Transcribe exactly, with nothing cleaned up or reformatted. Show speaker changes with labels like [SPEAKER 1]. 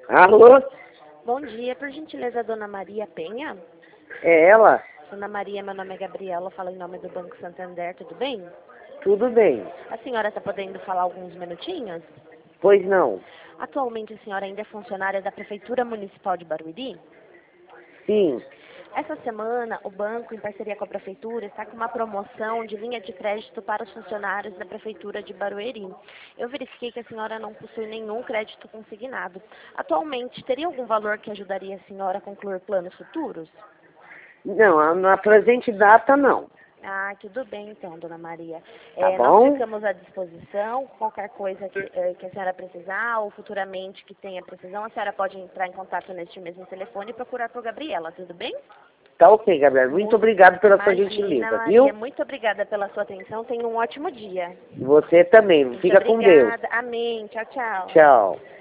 [SPEAKER 1] Alô?
[SPEAKER 2] Bom dia, por gentileza, Dona Maria Penha?
[SPEAKER 1] É ela?
[SPEAKER 2] Dona Maria, meu nome é Gabriela, falo em nome do Banco Santander, tudo bem?
[SPEAKER 1] Tudo bem.
[SPEAKER 2] A senhora está podendo falar alguns minutinhos?
[SPEAKER 1] Pois não.
[SPEAKER 2] Atualmente a senhora ainda é funcionária da Prefeitura Municipal de Barueri?
[SPEAKER 1] Sim.
[SPEAKER 2] Essa semana, o banco, em parceria com a Prefeitura, está com uma promoção de linha de crédito para os funcionários da Prefeitura de Barueri. Eu verifiquei que a senhora não possui nenhum crédito consignado. Atualmente, teria algum valor que ajudaria a senhora a concluir planos futuros?
[SPEAKER 1] Não, na presente data não.
[SPEAKER 2] Ah, tudo bem então, Dona Maria.
[SPEAKER 1] Tá
[SPEAKER 2] É, nós
[SPEAKER 1] bom?
[SPEAKER 2] ficamos à disposição. Qualquer coisa que, eh, que a senhora precisar ou futuramente que tenha precisão, a senhora pode entrar em contato neste mesmo telefone e procurar por Gabriela, tudo bem?
[SPEAKER 1] Tá ok, Gabriela. Muito obrigado pela sua
[SPEAKER 2] Imagina,
[SPEAKER 1] gentileza,
[SPEAKER 2] Maria,
[SPEAKER 1] viu?
[SPEAKER 2] muito obrigada pela sua atenção. Tenha um ótimo dia.
[SPEAKER 1] Você também.
[SPEAKER 2] Muito
[SPEAKER 1] Fica com Deus.
[SPEAKER 2] obrigada. Amém. Tchau, tchau.
[SPEAKER 1] Tchau.